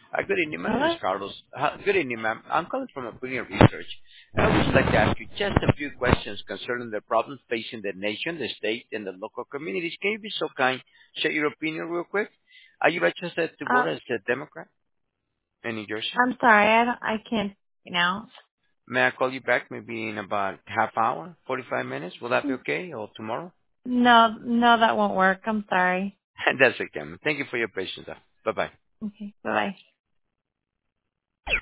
Good evening. My name is Hello? Carlos. Good evening, ma'am. I'm calling from Opinion Research. I would just like to ask you just a few questions concerning the problems facing the nation, the state, and the local communities. Can you be so kind, share your opinion real quick? Are you registered to Uh, vote as a Democrat in New Jersey? I'm sorry, I can't now. May I call you back maybe in about half hour, 45 minutes? Will that be okay? Or tomorrow? No, that won't work. I'm sorry. That's okay, ma'am. Thank you for your patience. Bye-bye. Okay, bye-bye.